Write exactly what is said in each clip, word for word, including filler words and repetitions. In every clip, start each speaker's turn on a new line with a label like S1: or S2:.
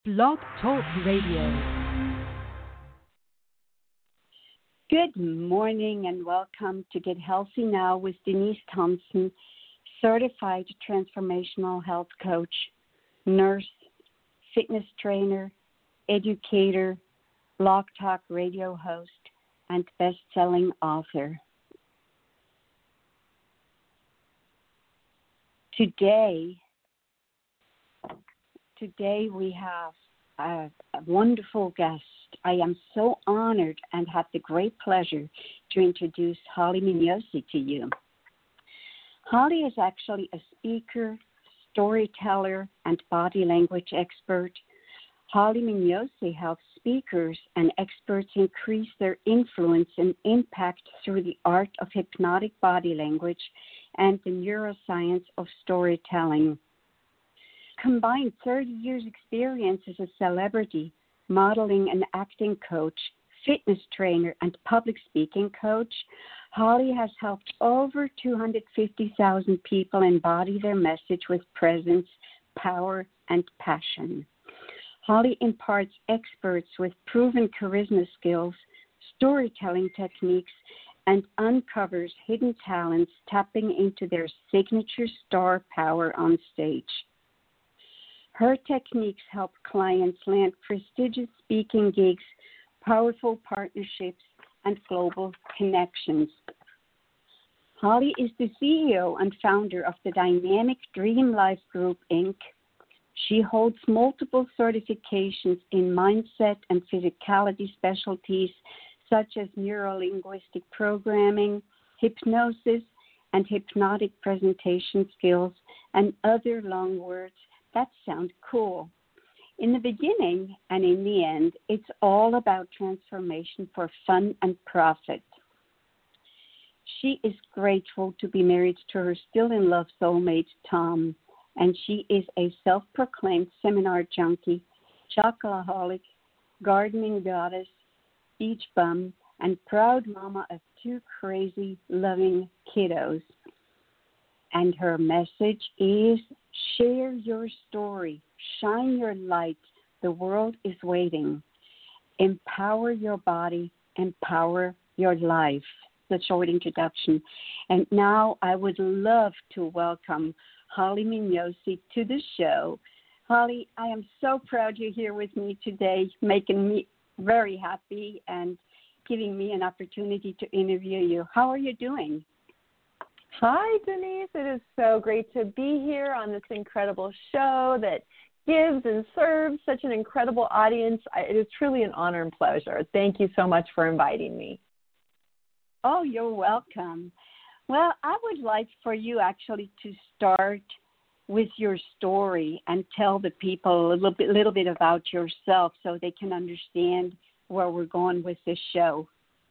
S1: Blog Talk Radio.
S2: Good morning and welcome to Get Healthy Now with Denise Thompson, certified transformational health coach, nurse, fitness trainer, educator, Blog Talk Radio host, and best-selling author. Today, today we have a, a wonderful guest. I am so honored and have the great pleasure to introduce Holly Mignosi to you. Holly is actually a speaker, storyteller, and body language expert. Holly Mignosi helps speakers and experts increase their influence and impact through the art of hypnotic body language and the neuroscience of storytelling. Combined thirty years experience as a celebrity, modeling and acting coach, fitness trainer, and public speaking coach, Holly has helped over two hundred fifty thousand people embody their message with presence, power, and passion. Holly imparts experts with proven charisma skills, storytelling techniques, and uncovers hidden talents, tapping into their signature star power on stage. Her techniques help clients land prestigious speaking gigs, powerful partnerships, and global connections. Holly is the C E O and founder of the Dynamic Dream Life Group, Incorporated. She holds multiple certifications in mindset and physicality specialties such as neuro-linguistic programming, hypnosis, and hypnotic presentation skills, and other long words that sound cool. In the beginning and in the end, it's all about transformation for fun and profit. She is grateful to be married to her still-in-love soulmate, Tom, and she is a self-proclaimed seminar junkie, chocoholic, gardening goddess, beach bum, and proud mama of two crazy, loving kiddos. And her message is, share your story, shine your light, the world is waiting. Empower your body, empower your life. The short introduction. And now I would love to welcome Holly Mignosi to the show. Holly, I am so proud you're here with me today, making me very happy and giving me an opportunity to interview you. How are you doing?
S3: Hi, Denise. It is so great to be here on this incredible show that gives and serves such an incredible audience. It is truly an honor and pleasure. Thank you so much for inviting me.
S2: Oh, you're welcome. Well, I would like for you actually to start with your story and tell the people a little bit, little bit about yourself so they can understand where we're going with this show.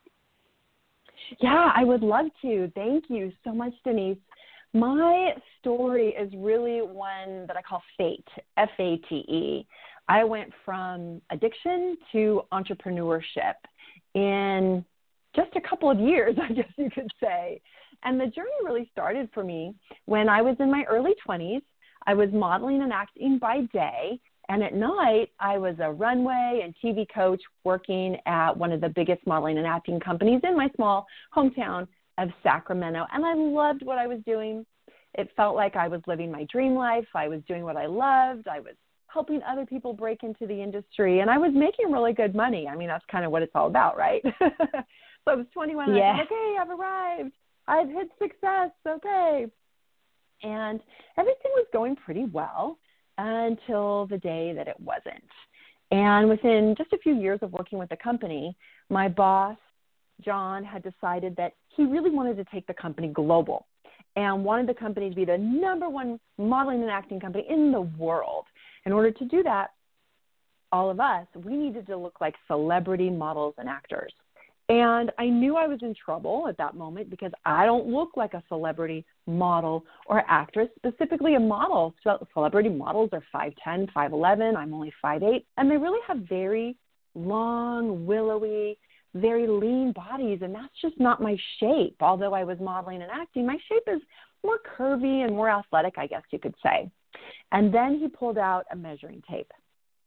S3: Yeah, I would love to. Thank you so much, Denise. My story is really one that I call fate, F A T E. I went from addiction to entrepreneurship in just a couple of years, I guess you could say. And the journey really started for me when I was in my early twenties. I was modeling and acting by day, and at night I was a runway and T V coach working at one of the biggest modeling and acting companies in my small hometown of Sacramento. And I loved what I was doing. It felt like I was living my dream life. I was doing what I loved. I was helping other people break into the industry, and I was making really good money. I mean, that's kind of what it's all about, right? So I was twenty-one, and
S2: yeah.
S3: I was like, okay, I've arrived. I've hit success, okay. And everything was going pretty well until the day that it wasn't. And within just a few years of working with the company, my boss, John, had decided that he really wanted to take the company global and wanted the company to be the number one modeling and acting company in the world. In order to do that, all of us, we needed to look like celebrity models and actors. And I knew I was in trouble at that moment because I don't look like a celebrity model or actress, specifically a model. So celebrity models are five ten, five eleven. I'm only five eight. And they really have very long, willowy, very lean bodies. And that's just not my shape. Although I was modeling and acting, my shape is more curvy and more athletic, I guess you could say. And then he pulled out a measuring tape.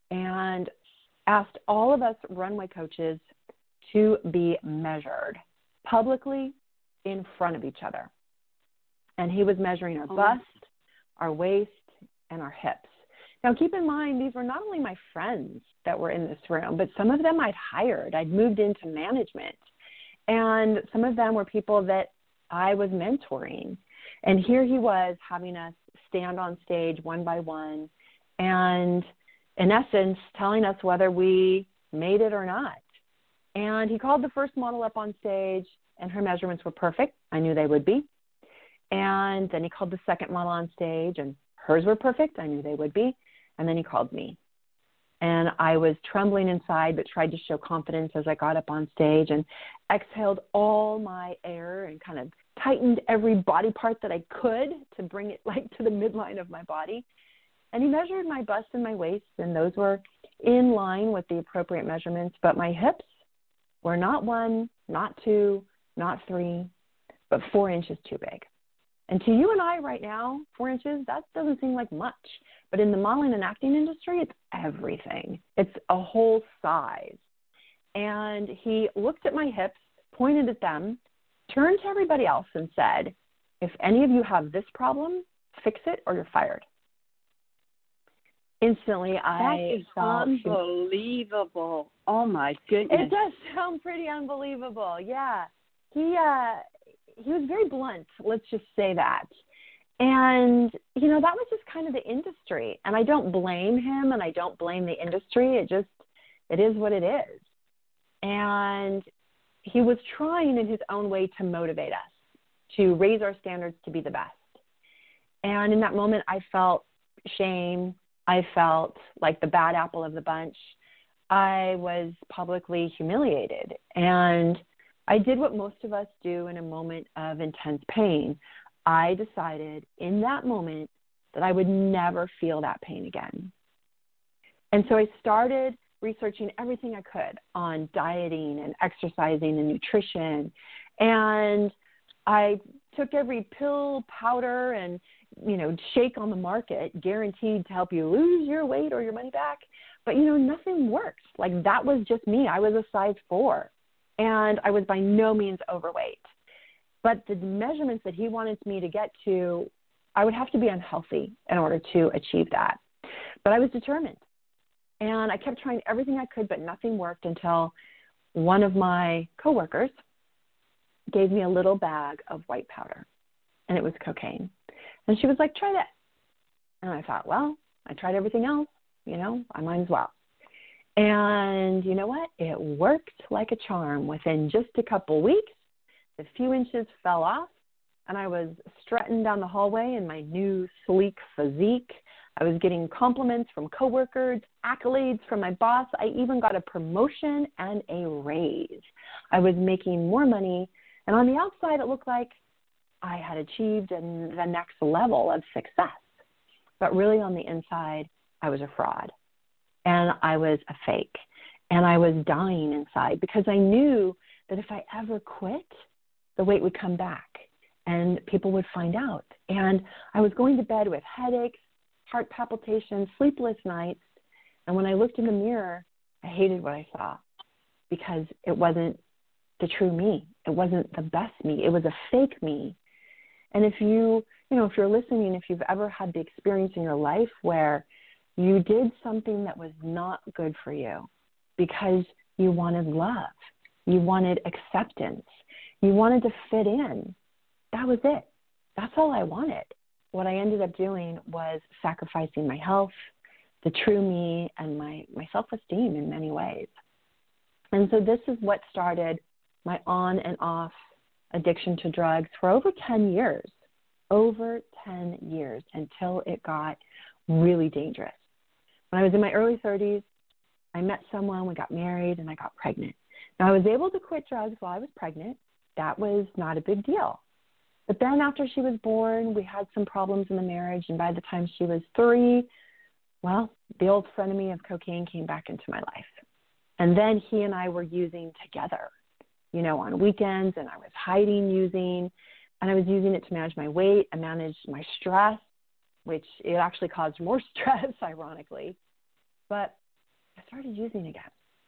S3: and asked all of us runway coaches to be measured publicly in front of each other. And he was measuring our bust, our waist, and our hips. Now, keep in mind, these were not only my friends that were in this room, but some of them I'd hired. I'd moved into management. And some of them were people that I was mentoring. And here he was having us stand on stage one by one and, in essence, telling us whether we made it or not. And he called the first model up on stage, and her measurements were perfect. I knew they would be. And then he called the second model on stage, and hers were perfect. I knew they would be. And then he called me. And I was trembling inside, but tried to show confidence as I got up on stage and exhaled all my air and kind of tightened every body part that I could to bring it like to the midline of my body. And he measured my bust and my waist, and those were in line with the appropriate measurements. But my hips were not one, not two, not three, but four inches too big. And to you and I right now, four inches, that doesn't seem like much. But in the modeling and acting industry, it's everything. It's a whole size. And he looked at my hips, pointed at them, turned to everybody else and said, if any of you have this problem, fix it or you're fired. Instantly, I
S2: That is
S3: felt
S2: unbelievable. Oh, my goodness.
S3: It does sound pretty unbelievable. Yeah. He, uh, he was very blunt, let's just say that. And, you know, that was just kind of the industry. And I don't blame him and I don't blame the industry. It just, it is what it is. And he was trying in his own way to motivate us, to raise our standards to be the best. And in that moment, I felt shame. I felt like the bad apple of the bunch. I was publicly humiliated. And I did what most of us do in a moment of intense pain. I decided in that moment that I would never feel that pain again. And so I started researching everything I could on dieting and exercising and nutrition. And I took every pill, powder, and, you know, shake on the market guaranteed to help you lose your weight or your money back. But, you know, nothing works. Like, that was just me. I was a size four. And I was by no means overweight. But the measurements that he wanted me to get to, I would have to be unhealthy in order to achieve that. But I was determined. And I kept trying everything I could, but nothing worked until one of my coworkers gave me a little bag of white powder. And it was cocaine. And she was like, try that. And I thought, well, I tried everything else. You know, I might as well. And you know what? It worked like a charm. Within just a couple weeks, the few inches fell off, and I was strutting down the hallway in my new sleek physique. I was getting compliments from coworkers, accolades from my boss. I even got a promotion and a raise. I was making more money, and on the outside, it looked like I had achieved an, the next level of success. But really on the inside, I was a fraud. And I was a fake, and I was dying inside because I knew that if I ever quit, the weight would come back and people would find out. And I was going to bed with headaches, heart palpitations, sleepless nights. And when I looked in the mirror, I hated what I saw because it wasn't the true me. It wasn't the best me. It was a fake me. And if you, you know, if you're listening, if you've ever had the experience in your life where you did something that was not good for you because you wanted love, you wanted acceptance, you wanted to fit in. That was it. That's all I wanted. What I ended up doing was sacrificing my health, the true me, and my, my self-esteem in many ways. And so this is what started my on and off addiction to drugs for over ten years, over ten years until it got really dangerous. When I was in my early thirties, I met someone, we got married, and I got pregnant. Now, I was able to quit drugs while I was pregnant. That was not a big deal. But then after she was born, we had some problems in the marriage, and by the time she was three, well, the old frenemy of cocaine came back into my life. And then he and I were using together, you know, on weekends, and I was hiding using, and I was using it to manage my weight and manage my stress, which it actually caused more stress, ironically. But I started using again.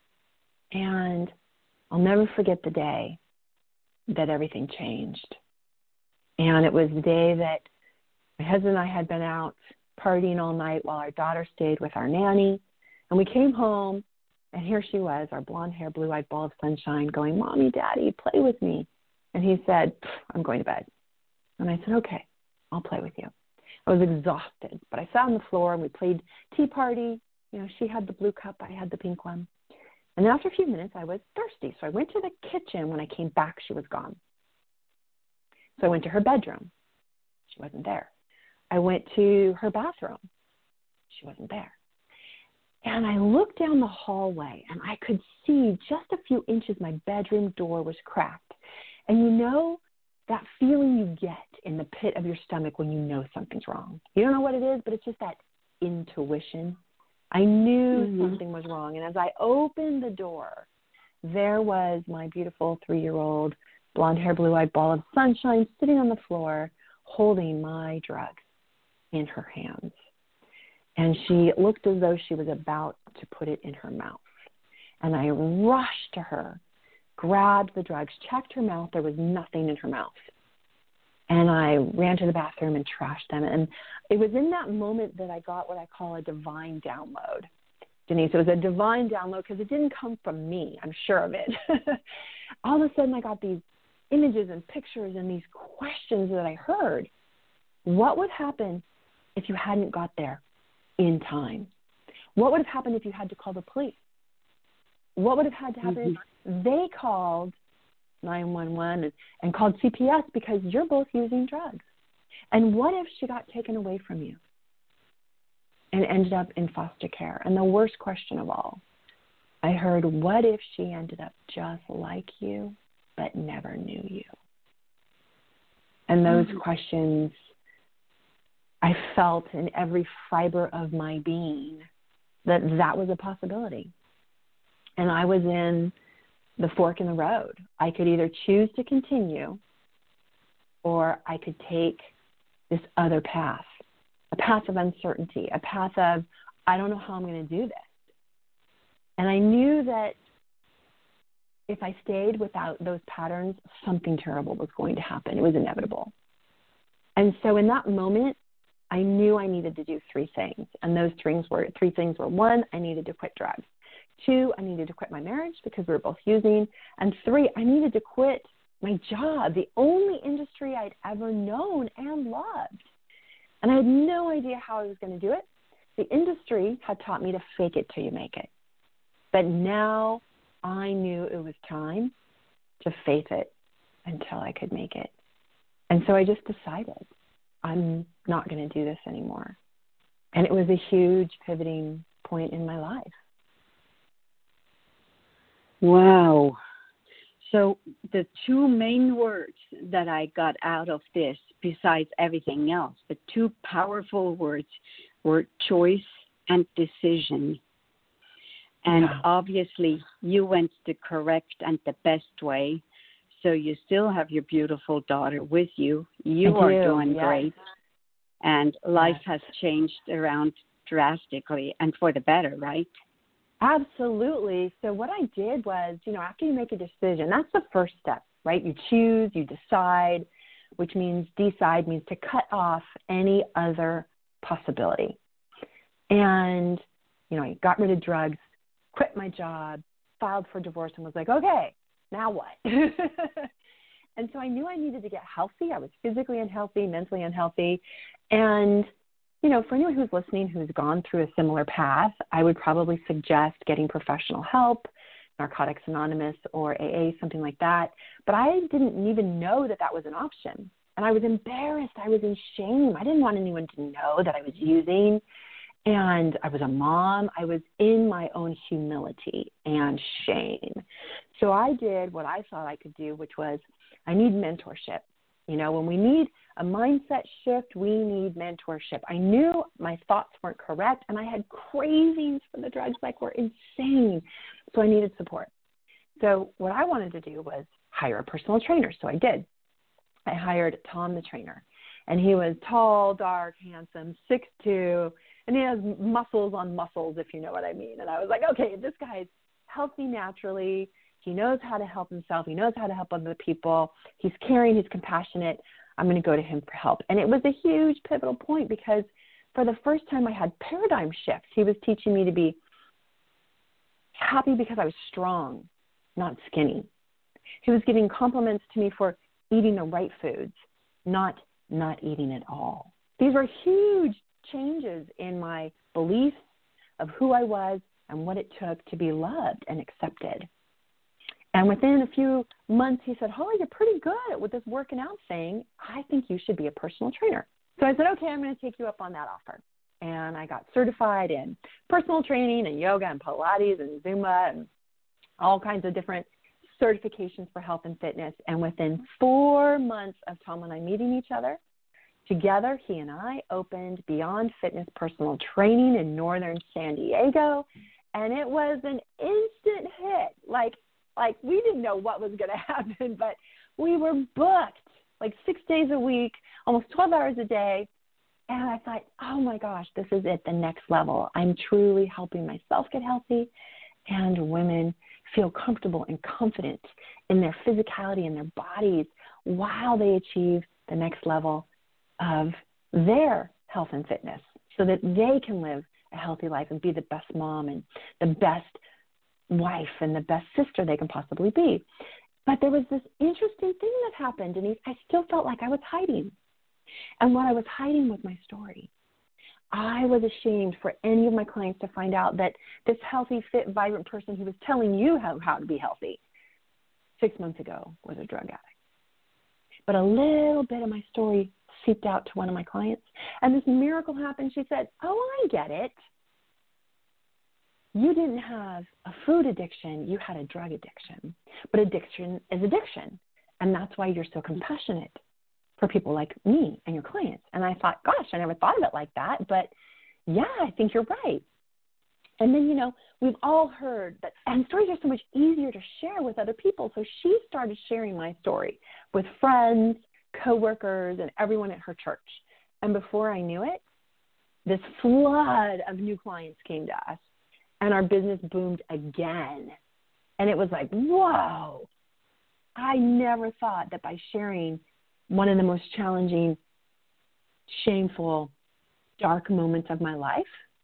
S3: And I'll never forget the day that everything changed. And it was the day that my husband and I had been out partying all night while our daughter stayed with our nanny. And we came home, and here she was, our blonde-haired, blue-eyed ball of sunshine, going, Mommy, Daddy, play with me. And he said, I'm going to bed. And I said, okay, I'll play with you. I was exhausted, but I sat on the floor, and we played tea party. You know, she had the blue cup, I had the pink one. And then after a few minutes, I was thirsty. So I went to the kitchen. When I came back, she was gone. So I went to her bedroom. She wasn't there. I went to her bathroom. She wasn't there. And I looked down the hallway, and I could see just a few inches my bedroom door was cracked. And you know that feeling you get in the pit of your stomach when you know something's wrong. You don't know what it is, but it's just that intuition. I knew mm-hmm. something was wrong. And as I opened the door, there was my beautiful three-year-old blonde-haired, blue-eyed ball of sunshine sitting on the floor holding my drugs in her hands. And she looked as though she was about to put it in her mouth. And I rushed to her, grabbed the drugs, checked her mouth. There was nothing in her mouth. And I ran to the bathroom and trashed them. And it was in that moment that I got what I call a divine download. Denise, it was a divine download because it didn't come from me. I'm sure of it. All of a sudden, I got these images and pictures and these questions that I heard. What would happen if you hadn't got there in time? What would have happened if you had to call the police? What would have had to happen mm-hmm. if they called nine one one and, and called C P S because you're both using drugs? And what if she got taken away from you and ended up in foster care? And the worst question of all, I heard, what if she ended up just like you but never knew you? And those mm-hmm. questions, I felt in every fiber of my being that that was a possibility. And I was in the fork in the road. I could either choose to continue or I could take this other path, a path of uncertainty, a path of, I don't know how I'm going to do this. And I knew that if I stayed without those patterns, something terrible was going to happen. It was inevitable. And so in that moment, I knew I needed to do three things. And those things were, three things were, one, I needed to quit drugs. Two, I needed to quit my marriage because we were both using. And three, I needed to quit my job, the only industry I'd ever known and loved. And I had no idea how I was going to do it. The industry had taught me to fake it till you make it. But now I knew it was time to faith it until I could make it. And so I just decided I'm not going to do this anymore. And it was a huge pivoting point in my life.
S2: Wow. So the two main words that I got out of this, besides everything else, the two powerful words were choice and decision. And yeah. obviously you went the correct and the best way. So you still have your beautiful daughter with you. You
S3: I
S2: are
S3: do,
S2: doing
S3: yes.
S2: great. And life
S3: yes.
S2: has changed around drastically and for the better, right?
S3: Absolutely. So what I did was, you know, after you make a decision, that's the first step, right? You choose, you decide, which means decide means to cut off any other possibility. And, you know, I got rid of drugs, quit my job, filed for divorce, and was like, okay, now what? And so I knew I needed to get healthy. I was physically unhealthy, mentally unhealthy. And, you know, for anyone who's listening who's gone through a similar path, I would probably suggest getting professional help, Narcotics Anonymous or A A, something like that. But I didn't even know that that was an option. And I was embarrassed. I was in shame. I didn't want anyone to know that I was using. And I was a mom. I was in my own humility and shame. So I did what I thought I could do, which was I need mentorship. You know, when we need a mindset shift, we need mentorship. I knew my thoughts weren't correct, and I had cravings for the drugs like were insane. So I needed support. So what I wanted to do was hire a personal trainer. So I did. I hired Tom the trainer, and he was tall, dark, handsome, six two, And he has muscles on muscles, if you know what I mean. And I was like, okay, this guy's healthy naturally. He knows how to help himself. He knows how to help other people. He's caring. He's compassionate. I'm going to go to him for help. And it was a huge pivotal point because for the first time I had paradigm shifts. He was teaching me to be happy because I was strong, not skinny. He was giving compliments to me for eating the right foods, not not eating at all. These were huge changes in my beliefs of who I was and what it took to be loved and accepted. And within a few months, he said, Holly, you're pretty good with this working out thing. I think you should be a personal trainer. So I said, okay, I'm going to take you up on that offer. And I got certified in personal training and yoga and Pilates and Zumba and all kinds of different certifications for health and fitness. And within four months of Tom and I meeting each other, together, he and I opened Beyond Fitness Personal Training in northern San Diego. And it was an instant hit. Like, like we didn't know what was going to happen, but we were booked like six days a week, almost twelve hours a day. And I thought, oh my gosh, this is it, the next level. I'm truly helping myself get healthy and women feel comfortable and confident in their physicality and their bodies while they achieve the next level of their health and fitness so that they can live a healthy life and be the best mom and the best wife and the best sister they can possibly be. But there was this interesting thing that happened, and I still felt like I was hiding. And what I was hiding was my story. I was ashamed for any of my clients to find out that this healthy, fit, vibrant person who was telling you how, how to be healthy six months ago was a drug addict. But a little bit of my story seeped out to one of my clients, and this miracle happened. She said, oh, I get it. You didn't have a food addiction. You had a drug addiction. But addiction is addiction, and that's why you're so compassionate for people like me and your clients. And I thought, gosh, I never thought of it like that, but yeah, I think you're right. And then, you know, we've all heard that, and stories are so much easier to share with other people. So she started sharing my story with friends, coworkers, and everyone at her church. And before I knew it, this flood of new clients came to us, and our business boomed again. And it was like, whoa, I never thought that by sharing one of the most challenging, shameful, dark moments of my life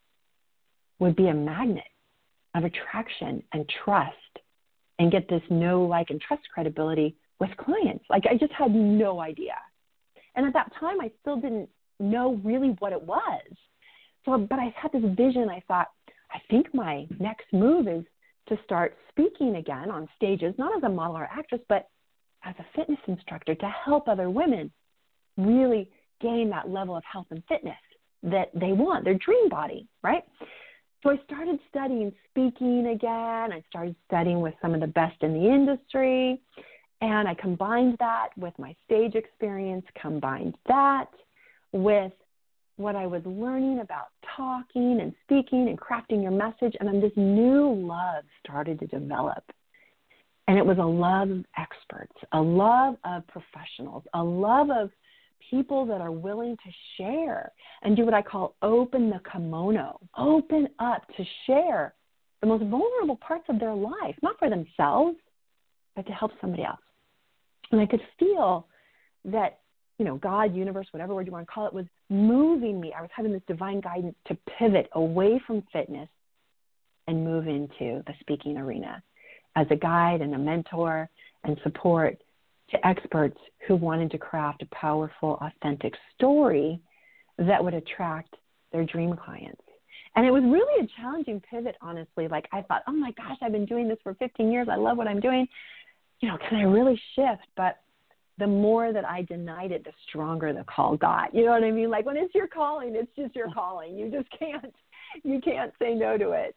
S3: would be a magnet of attraction and trust and get this know, like, and trust credibility with clients. Like, I just had no idea. And at that time, I still didn't know really what it was. So, but I had this vision. I thought, I think my next move is to start speaking again on stages, not as a model or actress, but as a fitness instructor to help other women really gain that level of health and fitness that they want, their dream body, right? So I started studying speaking again. I started studying with some of the best in the industry, and I combined that with my stage experience, combined that with what I was learning about talking and speaking and crafting your message, and then this new love started to develop. And it was a love of experts, a love of professionals, a love of people that are willing to share and do what I call open the kimono, open up to share the most vulnerable parts of their life, not for themselves, but to help somebody else. And I could feel that, you know, God, universe, whatever word you want to call it, was moving me. I was having this divine guidance to pivot away from fitness and move into the speaking arena as a guide and a mentor and support to experts who wanted to craft a powerful, authentic story that would attract their dream clients. And it was really a challenging pivot, honestly. Like, I thought, oh my gosh, I've been doing this for fifteen years. I love what I'm doing. You know, can I really shift? But the more that I denied it, the stronger the call got. You know what I mean? Like, when it's your calling, it's just your calling. You just can't, you can't say no to it.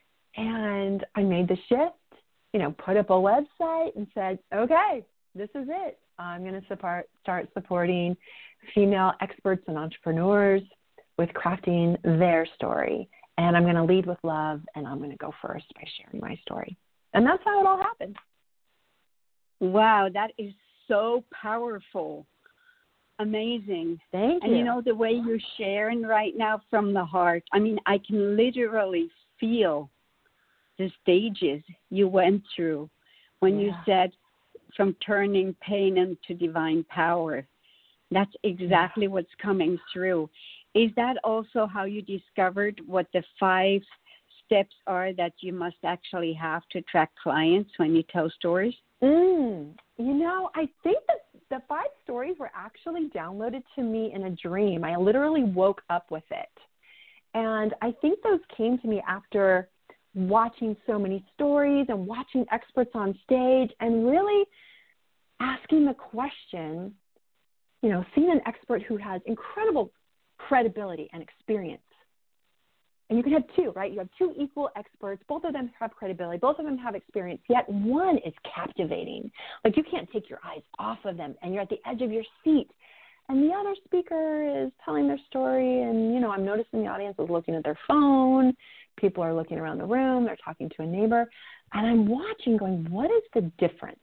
S3: And I made the shift, you know, put up a website and said, okay, this is it. I'm going to support, start supporting female experts and entrepreneurs with crafting their story. And I'm going to lead with love, and I'm going to go first by sharing my story. And that's how it all happened.
S2: Wow, that is so powerful. amazing.
S3: Thank you.
S2: And you know, the way you're sharing right now from the heart, I mean, I can literally feel the stages you went through when yeah. you said from turning pain into divine power. That's exactly yeah. what's coming through. Is that also how you discovered what the five steps are that you must actually have to attract clients when you tell stories?
S3: Mm, you know, I think that the five stories were actually downloaded to me in a dream. I literally woke up with it. And I think those came to me after watching so many stories and watching experts on stage and really asking the question, you know, seeing an expert who has incredible credibility and experience. And you can have two, right? You have two equal experts. Both of them have credibility. Both of them have experience. Yet one is captivating. Like you can't take your eyes off of them, and you're at the edge of your seat. And the other speaker is telling their story, and, you know, I'm noticing the audience is looking at their phone. People are looking around the room. They're talking to a neighbor. And I'm watching going, what is the difference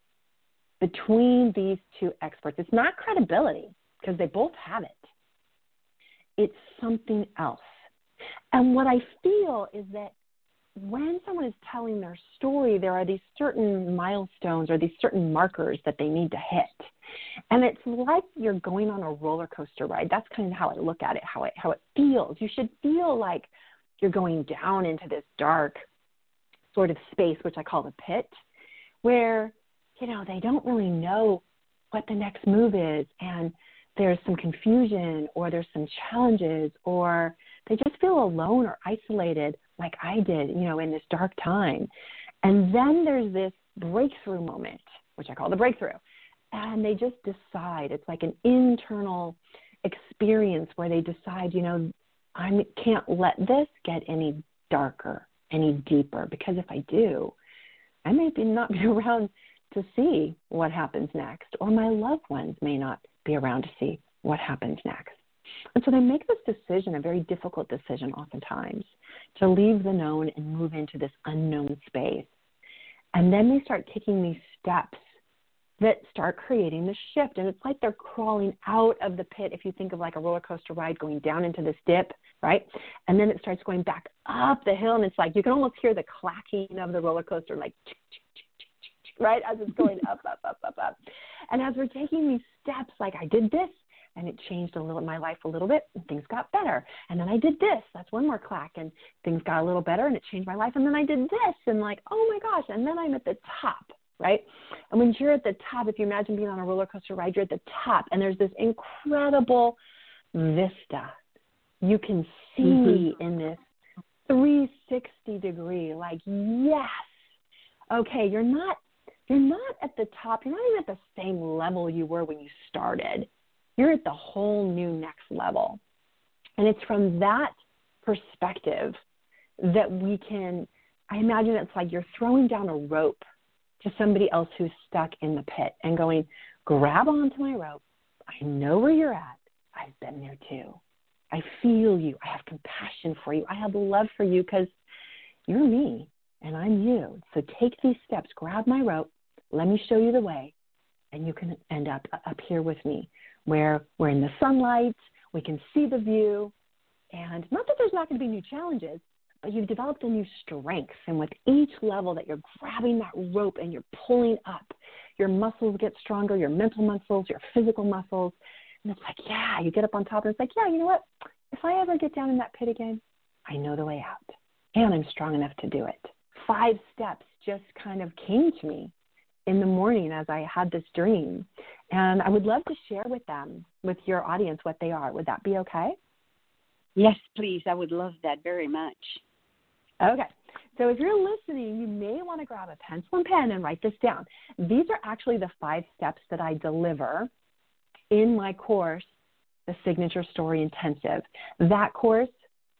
S3: between these two experts? It's not credibility because they both have it. It's something else. And what I feel is that when someone is telling their story, there are these certain milestones or these certain markers that they need to hit. And it's like you're going on a roller coaster ride. That's kind of how I look at it, how it, how it feels. You should feel like you're going down into this dark sort of space, which I call the pit, where, you know, they don't really know what the next move is. And there's some confusion or there's some challenges or they just feel alone or isolated like I did, you know, in this dark time. And then there's this breakthrough moment, which I call the breakthrough. And they just decide, it's like an internal experience where they decide, you know, I can't let this get any darker, any deeper, because if I do, I may be not be around to see what happens next, or my loved ones may not be around to see what happens next. And so they make this decision, a very difficult decision oftentimes, to leave the known and move into this unknown space. And then they start taking these steps that start creating the shift. And it's like they're crawling out of the pit, if you think of like a roller coaster ride going down into this dip, right? And then it starts going back up the hill, and it's like you can almost hear the clacking of the roller coaster, like, right, as it's going up, up, up, up, up. And as we're taking these steps, like I did this, and it changed a little my life a little bit, and things got better. And then I did this. That's one more clack, and things got a little better, and it changed my life. And then I did this, and like, oh, my gosh, and then I'm at the top, right? And when you're at the top, if you imagine being on a roller coaster ride, you're at the top, and there's this incredible vista. You can see mm-hmm. in this three sixty degree, like, yes, okay, you're not you're not at the top. You're not even at the same level you were when you started. You're at the whole new next level. And it's from that perspective that we can, I imagine it's like you're throwing down a rope to somebody else who's stuck in the pit and going, grab onto my rope. I know where you're at. I've been there too. I feel you. I have compassion for you. I have love for you because you're me and I'm you. So take these steps, grab my rope, let me show you the way, and you can end up up here with me where we're in the sunlight, we can see the view, and not that there's not going to be new challenges, but you've developed a new strength. And with each level that you're grabbing that rope and you're pulling up, your muscles get stronger, your mental muscles, your physical muscles. And it's like, yeah, you get up on top and it's like, yeah, you know what? If I ever get down in that pit again, I know the way out and I'm strong enough to do it. Five steps just kind of came to me in the morning as I had this dream. And I would love to share with them, with your audience, what they are. Would that be okay?
S2: Yes, please. I would love that very much.
S3: Okay. So if you're listening, you may want to grab a pencil and pen and write this down. These are actually the five steps that I deliver in my course, the Signature Story Intensive. That course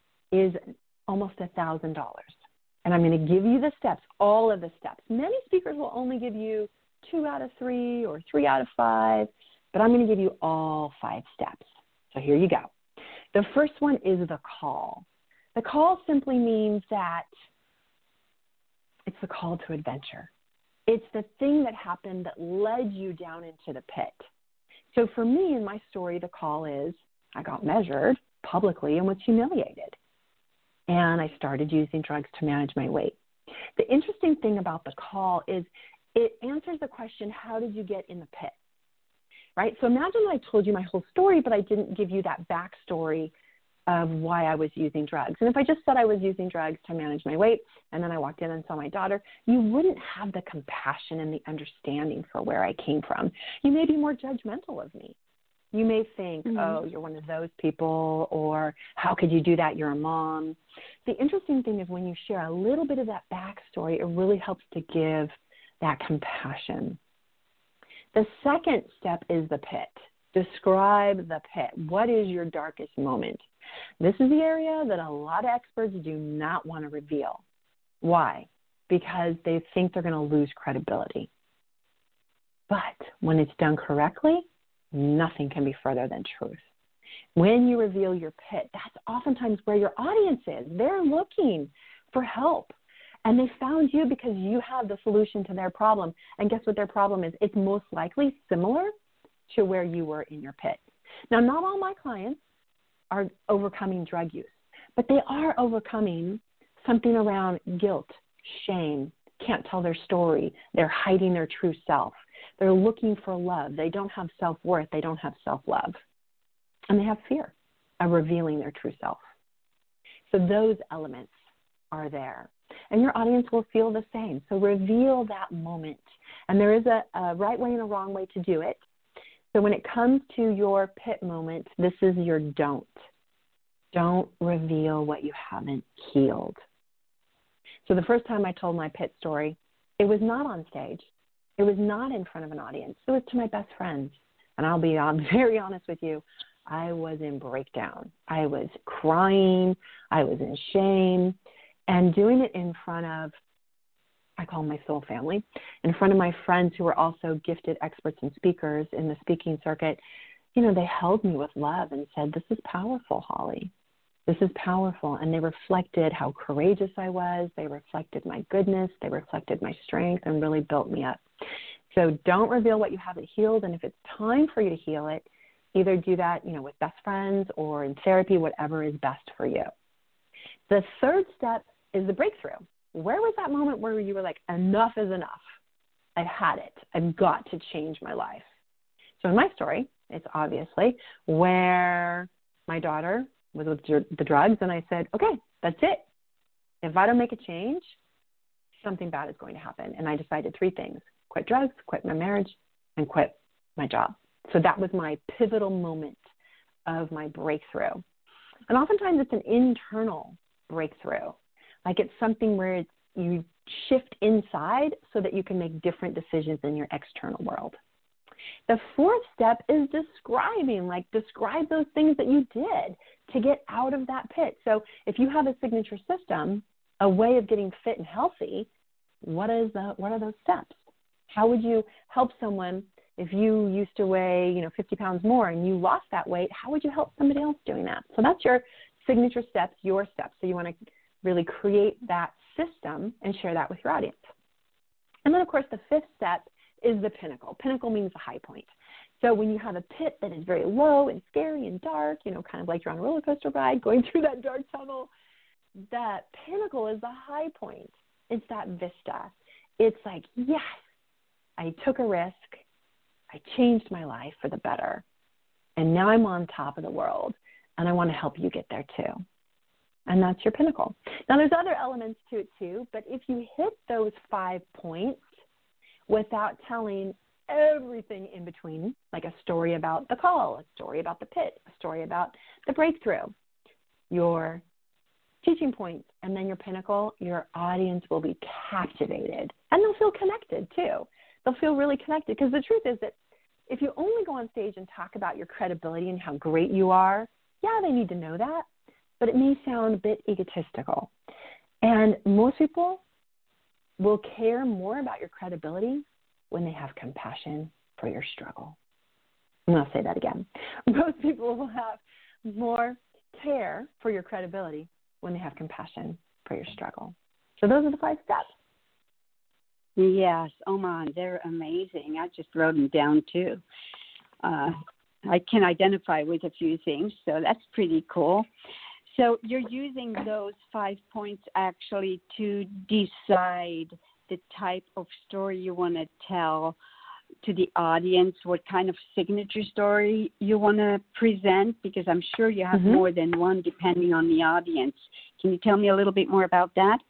S3: is almost one thousand dollars. And I'm going to give you the steps, all of the steps. Many speakers will only give you two out of three or three out of five, but I'm going to give you all five steps. So here you go. The first one is the call. The call simply means that it's the call to adventure. It's the thing that happened that led you down into the pit. So for me, in my story, the call is I got measured publicly and was humiliated. And I started using drugs to manage my weight. The interesting thing about the call is it answers the question, how did you get in the pit? Right? So imagine that I told you my whole story, but I didn't give you that backstory of why I was using drugs. And if I just said I was using drugs to manage my weight, and then I walked in and saw my daughter, you wouldn't have the compassion and the understanding for where I came from. You may be more judgmental of me. You may think, mm-hmm. oh, you're one of those people, or how could you do that? You're a mom. The interesting thing is when you share a little bit of that backstory, it really helps to give that compassion. The second step is the pit. Describe the pit. What is your darkest moment? This is the area that a lot of experts do not want to reveal. Why? Because they think they're going to lose credibility. But when it's done correctly, nothing can be further than truth. When you reveal your pit, that's oftentimes where your audience is. They're looking for help. And they found you because you have the solution to their problem. And guess what their problem is? It's most likely similar to where you were in your pit. Now, not all my clients are overcoming drug use, but they are overcoming something around guilt, shame, can't tell their story. They're hiding their true self. They're looking for love. They don't have self-worth. They don't have self-love. And they have fear of revealing their true self. So those elements are there. And your audience will feel the same. So reveal that moment. And there is a, a right way and a wrong way to do it. So when it comes to your pit moment, this is your don't. Don't reveal what you haven't healed. So the first time I told my pit story, it was not on stage. It was not in front of an audience. It was to my best friends. And I'll be I'm very honest with you. I was in breakdown. I was crying. I was in shame. And doing it in front of, I call them my soul family, in front of my friends who were also gifted experts and speakers in the speaking circuit, you know, they held me with love and said, this is powerful, Holly. This is powerful. And they reflected how courageous I was. They reflected my goodness. They reflected my strength and really built me up. So don't reveal what you haven't healed. And if it's time for you to heal it, either do that, you know, with best friends or in therapy, whatever is best for you. The third step is the breakthrough. Where was that moment where you were like, enough is enough? I've had it. I've got to change my life. So in my story, it's obviously where my daughter was with the drugs, and I said, okay, that's it. If I don't make a change, something bad is going to happen. And I decided three things: quit drugs, quit my marriage, and quit my job. So that was my pivotal moment of my breakthrough. And oftentimes it's an internal breakthrough. Like it's something where it's, you shift inside so that you can make different decisions in your external world. The fourth step is describing, like describe those things that you did to get out of that pit. So if you have a signature system, a way of getting fit and healthy, what is the, what are those steps? How would you help someone if you used to weigh, you know, fifty pounds more and you lost that weight? How would you help somebody else doing that? So that's your signature steps, your steps. So you want to really create that system and share that with your audience. And then, of course, the fifth step is the pinnacle. Pinnacle means the high point. So when you have a pit that is very low and scary and dark, you know, kind of like you're on a roller coaster ride going through that dark tunnel, that pinnacle is the high point. It's that vista. It's like, yes, I took a risk. I changed my life for the better. And now I'm on top of the world, and I want to help you get there too. And that's your pinnacle. Now, there's other elements to it too, but if you hit those five points without telling everything in between, like a story about the call, a story about the pit, a story about the breakthrough, your teaching points, and then your pinnacle, your audience will be captivated. And they'll feel connected too. They'll feel really connected, because the truth is that if you only go on stage and talk about your credibility and how great you are, yeah, they need to know that, but it may sound a bit egotistical. And most people will care more about your credibility when they have compassion for your struggle. And I'll say that again. Most people will have more care for your credibility when they have compassion for your struggle. So those are the five steps.
S2: Yes, Oman, they're amazing. I just wrote them down too. uh, I can identify with a few things, so that's pretty cool. So you're using those five points actually to decide the type of story you want to tell to the audience, what kind of signature story you want to present, because I'm sure you have mm-hmm. more than one depending on the audience. Can you tell me a little bit more about that?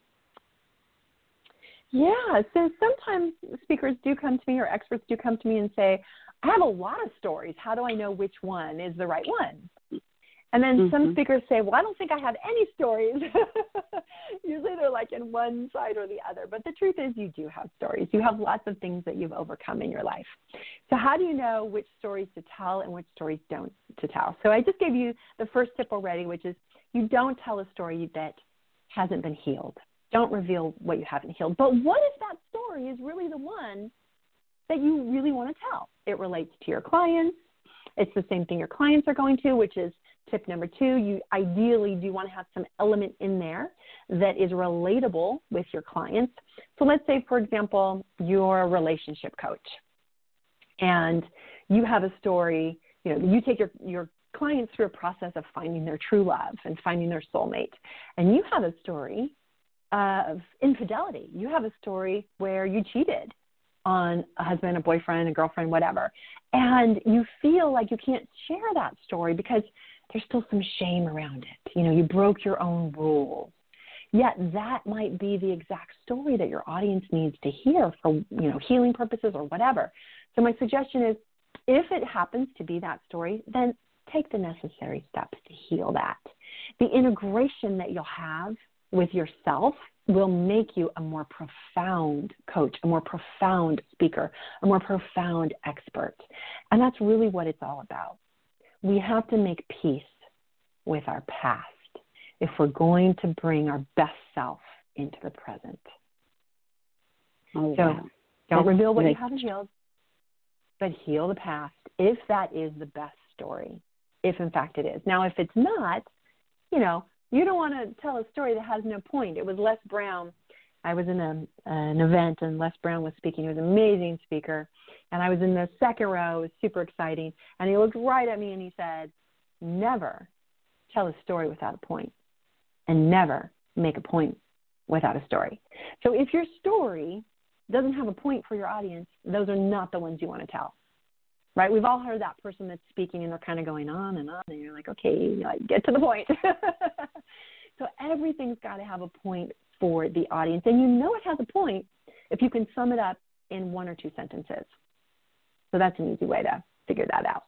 S3: Yeah, so sometimes speakers do come to me or experts do come to me and say, I have a lot of stories. How do I know which one is the right one? And then mm-hmm. some speakers say, well, I don't think I have any stories. Usually they're like in one side or the other. But the truth is you do have stories. You have lots of things that you've overcome in your life. So how do you know which stories to tell and which stories don't to tell? So I just gave you the first tip already, which is you don't tell a story that hasn't been healed. Don't reveal what you haven't healed. But what if that story is really the one that you really want to tell? It relates to your clients. It's the same thing your clients are going to, which is tip number two. You ideally do want to have some element in there that is relatable with your clients. So let's say, for example, you're a relationship coach and you have a story, you know, you take your, your clients through a process of finding their true love and finding their soulmate. And you have a story of infidelity. You have a story where you cheated on a husband, a boyfriend, a girlfriend, whatever. And you feel like you can't share that story because there's still some shame around it. You know, you broke your own rules. Yet that might be the exact story that your audience needs to hear for, you know, healing purposes or whatever. So my suggestion is, if it happens to be that story, then take the necessary steps to heal that. The integration that you'll have with yourself will make you a more profound coach, a more profound speaker, a more profound expert. And that's really what it's all about. We have to make peace with our past if we're going to bring our best self into the present.
S2: Oh,
S3: so
S2: wow.
S3: don't
S2: That's
S3: reveal what
S2: great.
S3: you haven't healed, but heal the past if that is the best story, if in fact it is. Now, if it's not, you know, you don't want to tell a story that has no point. It was Les Brown. I was in a, an event, and Les Brown was speaking. He was an amazing speaker. And I was in the second row. It was super exciting. And he looked right at me, and he said, never tell a story without a point, and never make a point without a story. So if your story doesn't have a point for your audience, those are not the ones you want to tell. Right? We've all heard that person that's speaking and they're kind of going on and on, and you're like, okay, like, get to the point. So everything's got to have a point for the audience. And you know it has a point if you can sum it up in one or two sentences. So that's an easy way to figure that out.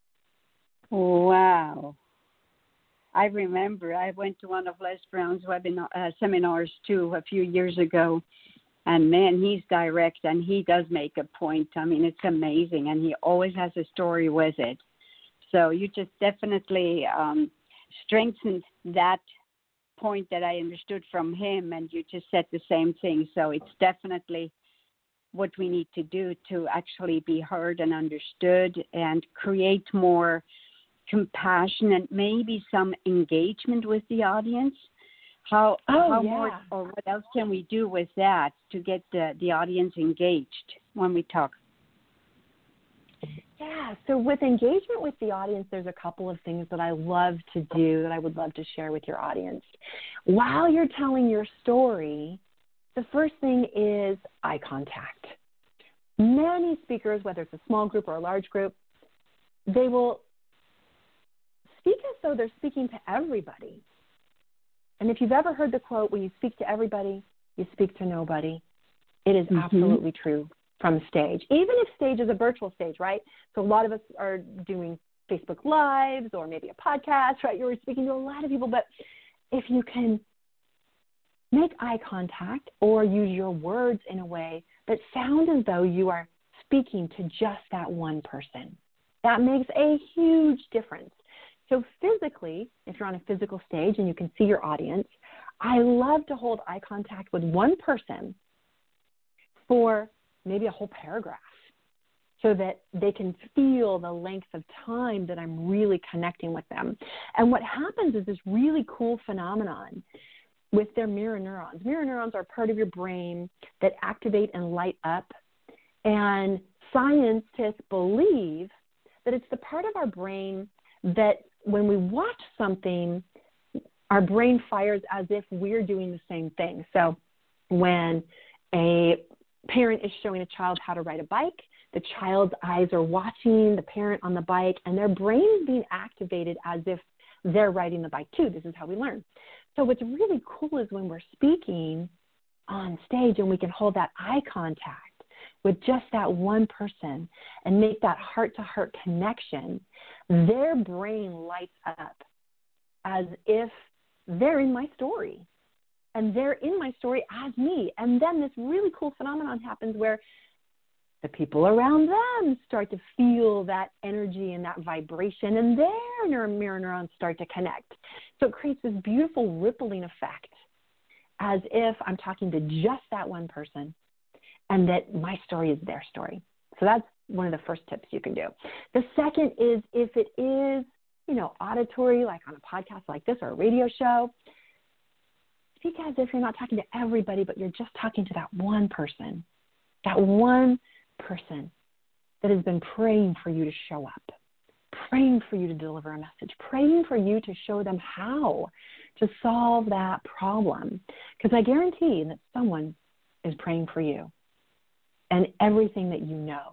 S2: Wow. I remember I went to one of Les Brown's webinar, uh, seminars, too, a few years ago. And, man, he's direct, and he does make a point. I mean, it's amazing, and he always has a story with it. So you just definitely um, strengthened that point that I understood from him, and you just said the same thing. So it's definitely what we need to do to actually be heard and understood and create more compassion and maybe some engagement with the audience. How,
S3: oh,
S2: how
S3: yeah.
S2: more, or what else can we do with that to get the, the audience engaged when we talk?
S3: Yeah, so with engagement with the audience, there's a couple of things that I love to do that I would love to share with your audience. While you're telling your story, the first thing is eye contact. Many speakers, whether it's a small group or a large group, they will speak as though they're speaking to everybody. And if you've ever heard the quote, when you speak to everybody, you speak to nobody, it is mm-hmm. absolutely true from stage. Even if stage is a virtual stage, right? So a lot of us are doing Facebook Lives or maybe a podcast, right? You're speaking to a lot of people. But if you can make eye contact or use your words in a way that sound as though you are speaking to just that one person, that makes a huge difference. So physically, if you're on a physical stage and you can see your audience, I love to hold eye contact with one person for maybe a whole paragraph so that they can feel the length of time that I'm really connecting with them. And what happens is this really cool phenomenon with their mirror neurons. Mirror neurons are part of your brain that activate and light up. And scientists believe that it's the part of our brain that when we watch something, our brain fires as if we're doing the same thing. So when a parent is showing a child how to ride a bike, the child's eyes are watching the parent on the bike, and their brain is being activated as if they're riding the bike too. This is how we learn. So what's really cool is when we're speaking on stage and we can hold that eye contact with just that one person and make that heart-to-heart connection, their brain lights up as if they're in my story. And they're in my story as me. And then this really cool phenomenon happens where the people around them start to feel that energy and that vibration, and their mirror neurons start to connect. So it creates this beautiful rippling effect as if I'm talking to just that one person and that my story is their story. So that's one of the first tips you can do. The second is if it is, you know, auditory, like on a podcast like this or a radio show, speak as if you're not talking to everybody, but you're just talking to that one person, that one person that has been praying for you to show up, praying for you to deliver a message, praying for you to show them how to solve that problem. Because I guarantee that someone is praying for you and everything that you know.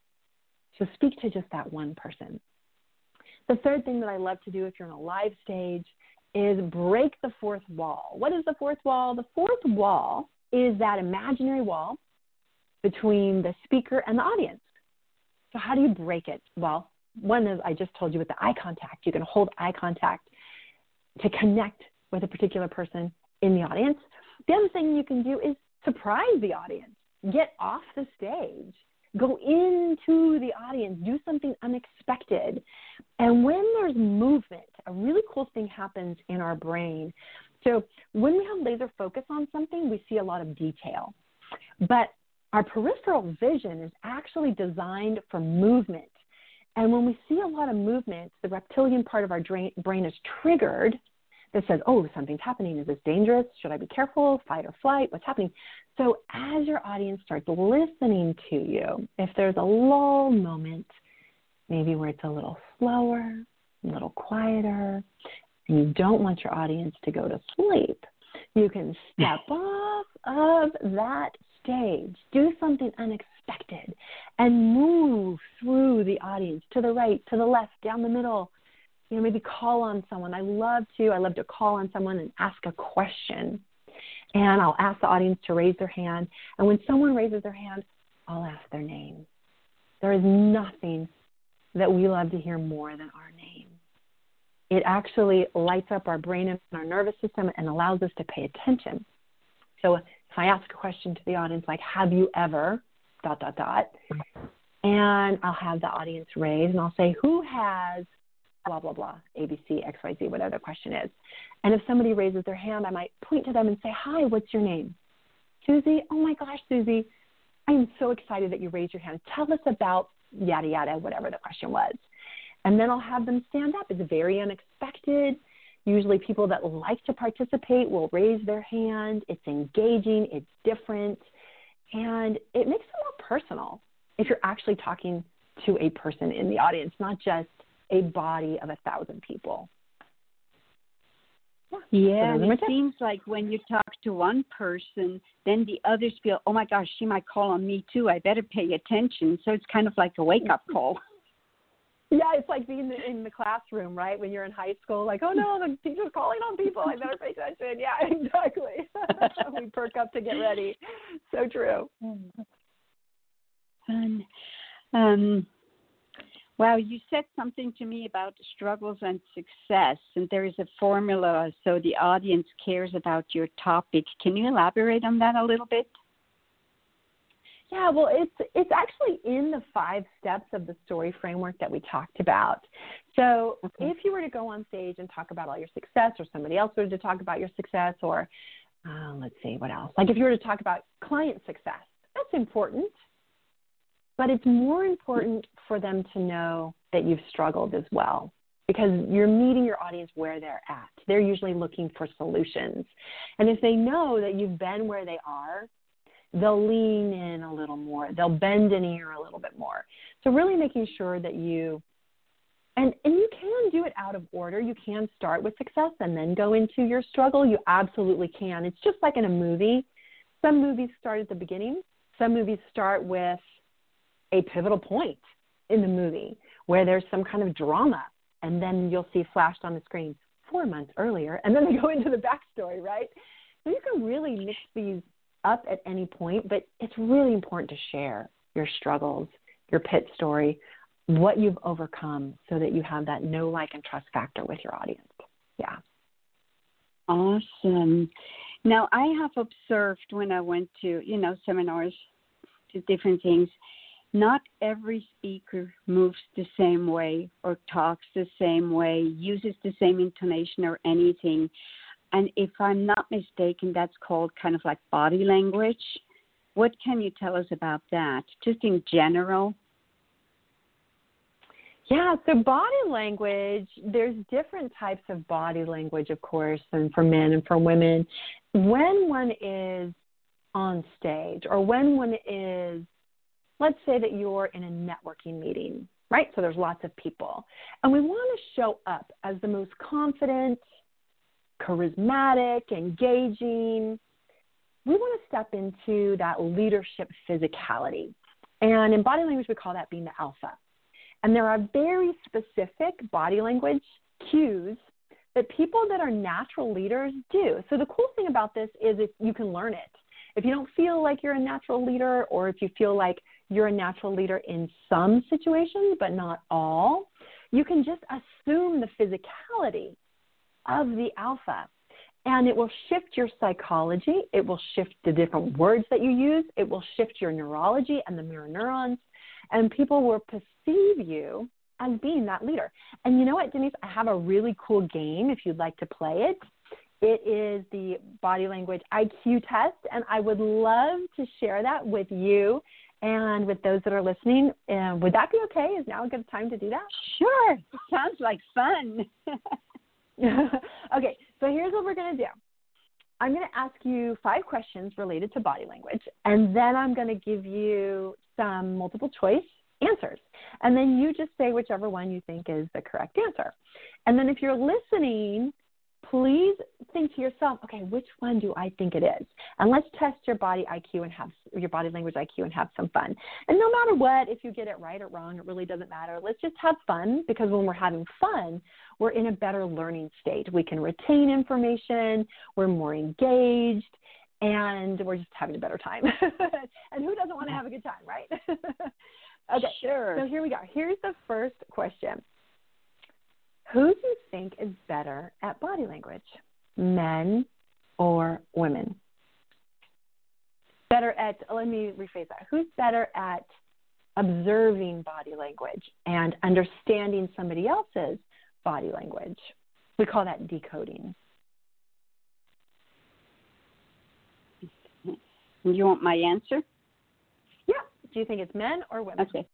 S3: So speak to just that one person. The third thing that I love to do if you're on a live stage is break the fourth wall. What is the fourth wall? The fourth wall is that imaginary wall between the speaker and the audience. So how do you break it? Well, one is I just told you with the eye contact. You can hold eye contact to connect with a particular person in the audience. The other thing you can do is surprise the audience. Get off the stage. Go into the audience. Do something unexpected. And when there's movement, a really cool thing happens in our brain. So when we have laser focus on something, we see a lot of detail. But our peripheral vision is actually designed for movement. And when we see a lot of movement, the reptilian part of our brain is triggered that says, oh, something's happening. Is this dangerous? Should I be careful? Fight or flight? What's happening? So as your audience starts listening to you, if there's a lull moment, maybe where it's a little slower, a little quieter, and you don't want your audience to go to sleep, you can step off of that stage, do something unexpected, and move through the audience to the right, to the left, down the middle. You know, maybe call on someone. I love to. I love to call on someone and ask a question. And I'll ask the audience to raise their hand. And when someone raises their hand, I'll ask their name. There is nothing that we love to hear more than our name. It actually lights up our brain and our nervous system and allows us to pay attention. So if I ask a question to the audience, like, have you ever, dot, dot, dot, and I'll have the audience raise, and I'll say, who has blah, blah, blah, A, B, C, X, Y, Z, whatever the question is. And if somebody raises their hand, I might point to them and say, hi, what's your name? Susie? Oh, my gosh, Susie, I am so excited that you raised your hand. Tell us about yada, yada, whatever the question was. And then I'll have them stand up. It's very unexpected. Usually people that like to participate will raise their hand. It's engaging. It's different. And it makes it more personal if you're actually talking to a person in the audience, not just a body of a thousand people.
S2: Yeah, yeah, and it seems like when you talk to one person, then the others feel, oh, my gosh, she might call on me too. I better pay attention. So it's kind of like a wake-up call.
S3: Yeah, it's like being in the classroom, right, when you're in high school, like, oh, no, the teacher's calling on people. I better pay attention. Yeah, exactly. We perk up to get ready. So true.
S2: Fun. Um, wow, you said something to me about struggles and success, and there is a formula so the audience cares about your topic. Can you elaborate on that a little bit?
S3: Yeah, well, it's it's actually in the five steps of the story framework that we talked about. So okay. If you were to go on stage and talk about all your success, or somebody else were to talk about your success, or uh, let's see, what else? Like if you were to talk about client success, that's important. But it's more important for them to know that you've struggled as well, because you're meeting your audience where they're at. They're usually looking for solutions. And if they know that you've been where they are, they'll lean in a little more. They'll bend an ear a little bit more. So really making sure that you And, and you can do it out of order. You can start with success and then go into your struggle. You absolutely can. It's just like in a movie. Some movies start at the beginning. Some movies start with a pivotal point in the movie where there's some kind of drama, and then you'll see flashed on the screen four months earlier, and then they go into the backstory, right? So you can really mix these up at any point, but it's really important to share your struggles, your pit story, what you've overcome, so that you have that know, like, and trust factor with your audience. Yeah.
S2: Awesome. Now, I have observed when I went to, you know, seminars, to different things, not every speaker moves the same way or talks the same way, uses the same intonation or anything. And if I'm not mistaken, that's called kind of like body language. What can you tell us about that, just in general?
S3: Yeah, so body language, there's different types of body language, of course, and for men and for women. When one is on stage, or when one is, let's say that you're in a networking meeting, right? So there's lots of people. And we want to show up as the most confident, charismatic, engaging. We want to step into that leadership physicality. And in body language, we call that being the alpha. And there are very specific body language cues that people that are natural leaders do. So the cool thing about this is if you can learn it. If you don't feel like you're a natural leader, or if you feel like you're a natural leader in some situations but not all, you can just assume the physicality of the alpha. And it will shift your psychology. It will shift the different words that you use. It will shift your neurology and the mirror neurons. And people will perceive you as being that leader. And you know what, Denise? I have a really cool game if you'd like to play it. It is the body language I Q test, and I would love to share that with you and with those that are listening. Uh, would that be okay? Is now a good time to do that?
S2: Sure. Sounds like fun.
S3: Okay, so here's what we're going to do. I'm going to ask you five questions related to body language, and then I'm going to give you some multiple choice answers. And then you just say whichever one you think is the correct answer. And then if you're listening, please think to yourself, okay, which one do I think it is? And let's test your body I Q and have your body language I Q and have some fun. And no matter what, if you get it right or wrong, it really doesn't matter. Let's just have fun, because when we're having fun, we're in a better learning state. We can retain information, we're more engaged, and we're just having a better time. And who doesn't want to have a good time, right? Okay,
S2: sure.
S3: So here we go. Here's the first question. Who do you think is better at body language, men or women? Better at, let me rephrase that. Who's better at observing body language and understanding somebody else's body language? We call that decoding.
S2: You want my answer?
S3: Yeah. Do you think it's men or women?
S2: Okay.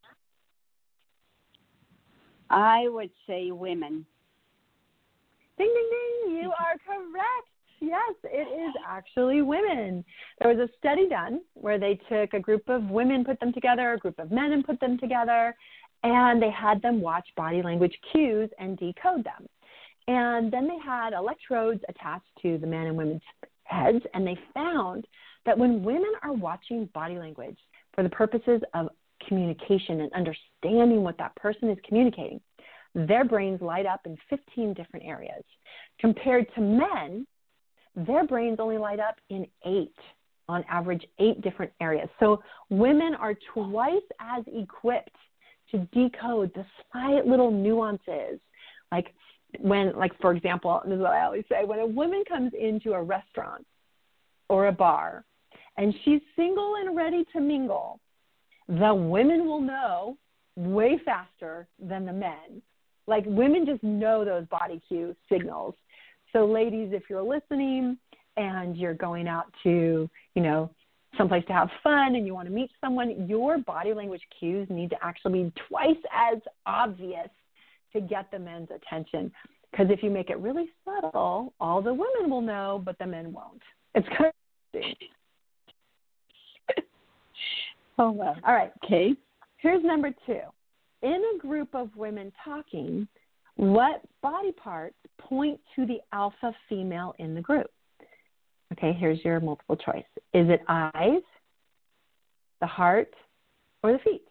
S2: I would say women.
S3: Ding, ding, ding. You are correct. Yes, it is actually women. There was a study done where they took a group of women, put them together, a group of men and put them together, and they had them watch body language cues and decode them. And then they had electrodes attached to the men and women's heads, and they found that when women are watching body language for the purposes of communication and understanding what that person is communicating, their brains light up in fifteen different areas. Compared to men, their brains only light up in eight, on average, eight different areas. So women are twice as equipped to decode the slight little nuances. Like when, like for example, this is what I always say, when a woman comes into a restaurant or a bar and she's single and ready to mingle, the women will know way faster than the men. Like women just know those body cue signals. So ladies, if you're listening and you're going out to, you know, someplace to have fun and you want to meet someone, your body language cues need to actually be twice as obvious to get the men's attention. Because if you make it really subtle, all the women will know, but the men won't. It's kind of
S2: Oh, well.
S3: All right.
S2: Okay.
S3: Here's number two. in a group of women talking, what body parts point to the alpha female in the group? Okay, here's your multiple choice. Is it eyes, the heart, or the feet?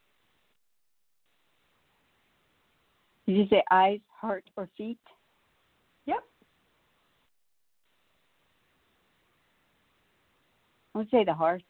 S2: Did you say eyes, heart, or feet?
S3: Yep.
S2: I would say the heart.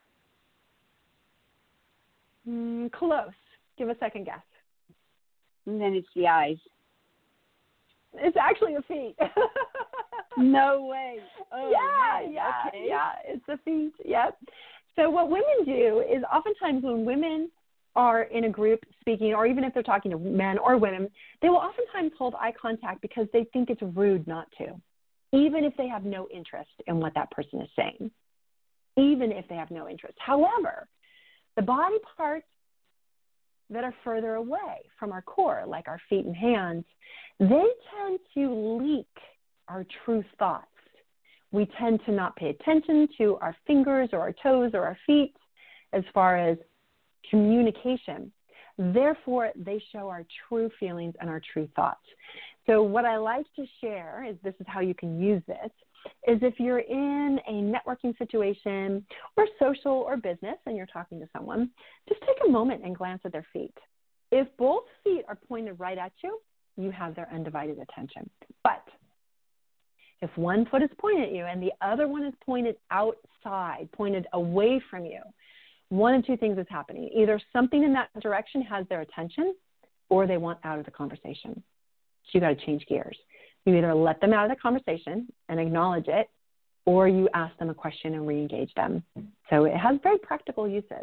S3: Mm, close. Give a second guess.
S2: And then it's the eyes.
S3: It's actually the feet.
S2: No way. Oh,
S3: yeah,
S2: man.
S3: yeah,
S2: Okay.
S3: yeah. It's the feet. Yep. So what women do is oftentimes when women are in a group speaking, or even if they're talking to men or women, they will oftentimes hold eye contact because they think it's rude not to, even if they have no interest in what that person is saying, even if they have no interest. However, the body parts that are further away from our core, like our feet and hands, they tend to leak our true thoughts. We tend to not pay attention to our fingers or our toes or our feet as far as communication. Therefore, they show our true feelings and our true thoughts. So what I like to share is this is how you can use this, is if you're in a networking situation or social or business and you're talking to someone, just take a moment and glance at their feet. If both feet are pointed right at you, you have their undivided attention. But if one foot is pointed at you and the other one is pointed outside, pointed away from you, one of two things is happening. Either something in that direction has their attention or they want out of the conversation. So you got to change gears. You either let them out of the conversation and acknowledge it, or you ask them a question and re-engage them. So it has very practical uses.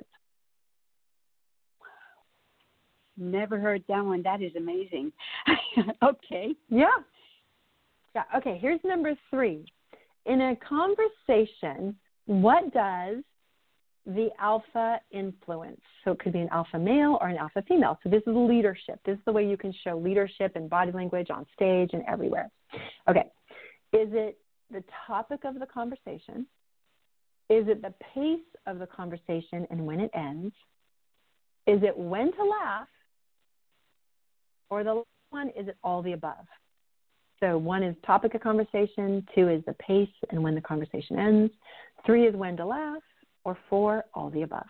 S2: Never heard that one. That is amazing. Okay.
S3: Yeah. Yeah. Okay, here's number three. In a conversation, what does the alpha influence? So it could be an alpha male or an alpha female. So this is leadership. This is the way you can show leadership in body language on stage and everywhere. Okay. Is it the topic of the conversation? Is it the pace of the conversation and when it ends? Is it when to laugh? Or the last one, is it all the above? So one is topic of conversation, two is the pace and when the conversation ends, three is when to laugh, or four, all the above.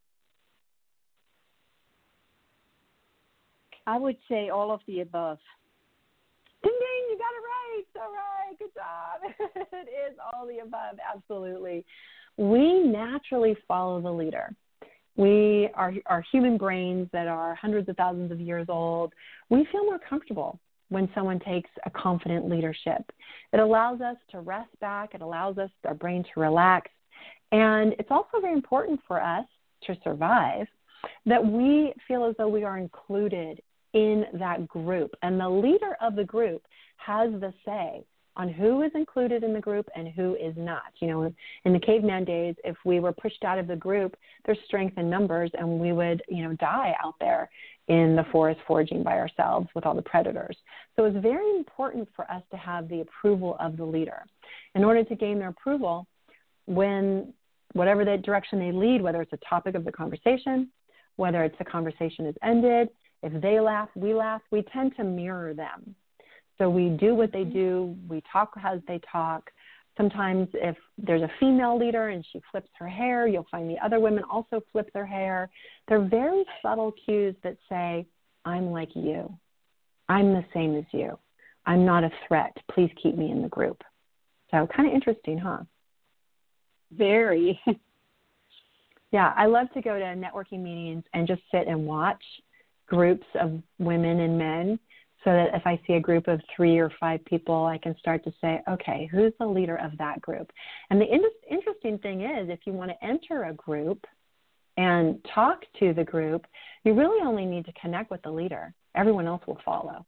S2: I would say all of the above.
S3: Ding, ding, you got it right. All right, good job. It is all the above, absolutely. We naturally follow the leader. We are, are human brains that are hundreds of thousands of years old. We feel more comfortable when someone takes a confident leadership. It allows us to rest back. It allows us, our brain to relax. And it's also very important for us to survive that we feel as though we are included in that group. And the leader of the group has the say on who is included in the group and who is not. You know, in the caveman days, if we were pushed out of the group, there's strength in numbers and we would, you know, die out there in the forest foraging by ourselves with all the predators. So it's very important for us to have the approval of the leader. In order to gain their approval, when whatever the direction they lead, whether it's a topic of the conversation, whether it's the conversation is ended, if they laugh, we laugh, we tend to mirror them. So we do what they do, we talk as they talk. Sometimes if there's a female leader and she flips her hair, you'll find the other women also flip their hair. They're very subtle cues that say, I'm like you. I'm the same as you. I'm not a threat. Please keep me in the group. So kind of interesting, huh?
S2: Very.
S3: Yeah, I love to go to networking meetings and just sit and watch groups of women and men so that if I see a group of three or five people, I can start to say, okay, who's the leader of that group? And the in- interesting thing is if you want to enter a group and talk to the group, you really only need to connect with the leader. Everyone else will follow.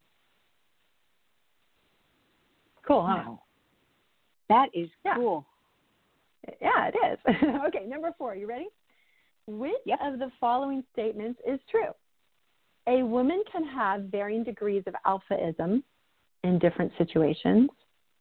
S3: Cool, huh?
S2: Wow. That is
S3: yeah.
S2: cool.
S3: Yeah, it is. Okay, number four, you ready? Which
S2: yep.
S3: of the following statements is true? A woman can have varying degrees of alphaism in different situations,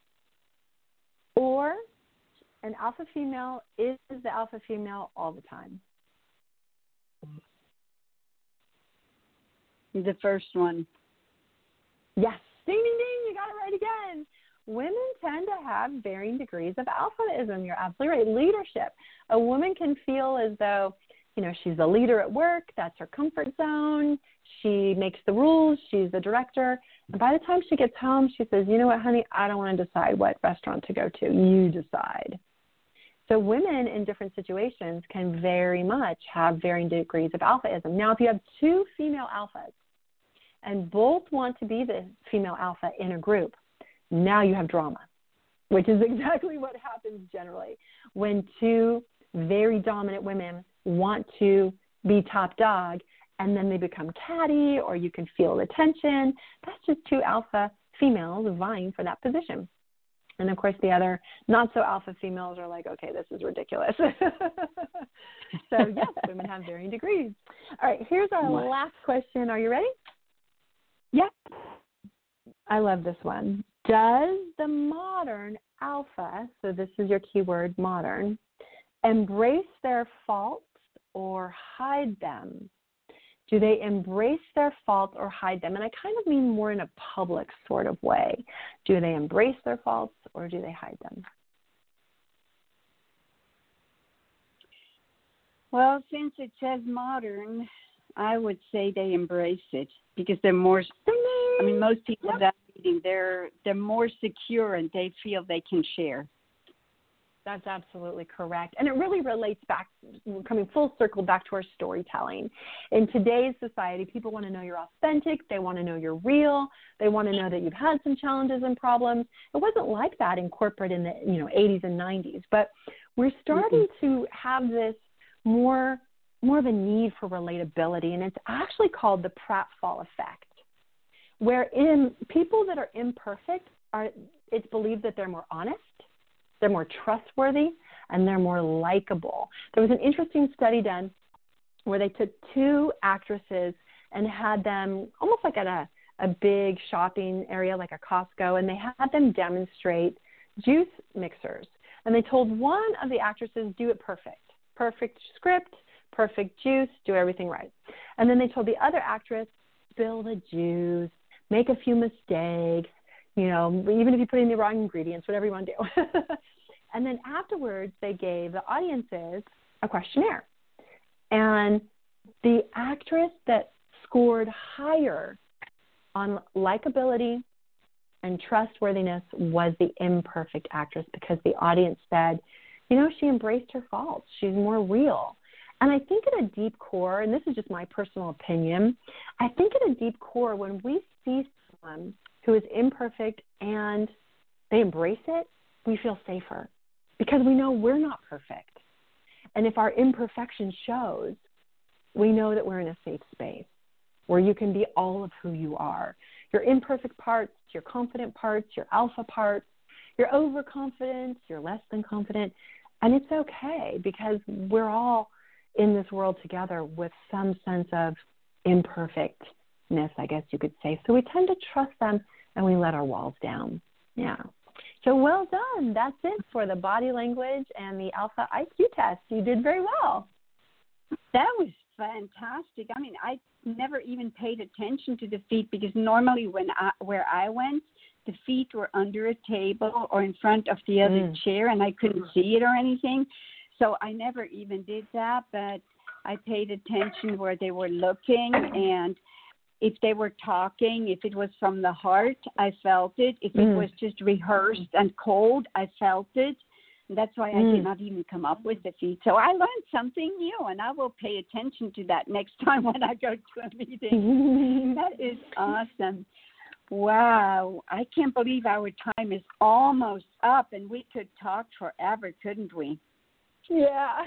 S3: or an alpha female is the alpha female all the time.
S2: The first one.
S3: Yes. Ding, ding, ding. You got it right again. Women tend to have varying degrees of alphaism. You're absolutely right. Leadership. A woman can feel as though, you know, she's the leader at work. That's her comfort zone. She makes the rules. She's the director. And by the time she gets home, she says, you know what, honey, I don't want to decide what restaurant to go to. You decide. So women in different situations can very much have varying degrees of alphaism. Now, if you have two female alphas and both want to be the female alpha in a group, now you have drama, which is exactly what happens generally when two very dominant women want to be top dog, and then they become catty, or you can feel the tension. That's just two alpha females vying for that position. And, of course, the other not-so-alpha females are like, okay, this is ridiculous. So, yes, women have varying degrees. All right, here's our what? last question. Are you ready?
S2: Yeah.
S3: I love this one. Does the modern alpha, so this is your keyword, modern, embrace their faults or hide them? Do they embrace their faults or hide them? And I kind of mean more in a public sort of way. Do they embrace their faults or do they hide them?
S2: Well, since it says modern, I would say they embrace it because they're more, I mean, most people that I'm reading, they're, they're more secure and they feel they can share.
S3: That's absolutely correct. And it really relates back, coming full circle back to our storytelling. In today's society, people want to know you're authentic. They want to know you're real. They want to know that you've had some challenges and problems. It wasn't like that in corporate in the you know eighties and nineties. But we're starting mm-hmm. to have this more, more of a need for relatability. And it's actually called the pratfall effect, wherein people that are imperfect, are it's believed that they're more honest, they're more trustworthy, and they're more likable. There was an interesting study done where they took two actresses and had them almost like at a, a big shopping area like a Costco, and they had them demonstrate juice mixers. And they told one of the actresses, do it perfect. Perfect script, perfect juice, do everything right. And then they told the other actress, spill the juice, make a few mistakes, you know, even if you put in the wrong ingredients, whatever you want to do. And then afterwards, they gave the audiences a questionnaire. And the actress that scored higher on likability and trustworthiness was the imperfect actress, because the audience said, you know, she embraced her faults. She's more real. And I think at a deep core, and this is just my personal opinion, I think at a deep core, when we see someone who is imperfect and they embrace it, we feel safer because we know we're not perfect. And if our imperfection shows, we know that we're in a safe space where you can be all of who you are. Your imperfect parts, your confident parts, your alpha parts, your overconfident, your less than confident. And it's okay because we're all in this world together with some sense of imperfectness, I guess you could say. So we tend to trust them and we let our walls down. Yeah. So well done. That's it for the body language and the alpha I Q test. You did very well.
S2: That was fantastic. I mean, I never even paid attention to the feet because normally when I, where I went, the feet were under a table or in front of the other mm. chair and I couldn't see it or anything. So I never even did that, but I paid attention where they were looking, and if they were talking, if it was from the heart, I felt it. If mm. it was just rehearsed and cold, I felt it. And that's why mm. I did not even come up with the feet. So I learned something new, and I will pay attention to that next time when I go to a meeting. That is awesome. Wow. I can't believe our time is almost up, and we could talk forever, couldn't we?
S3: Yeah.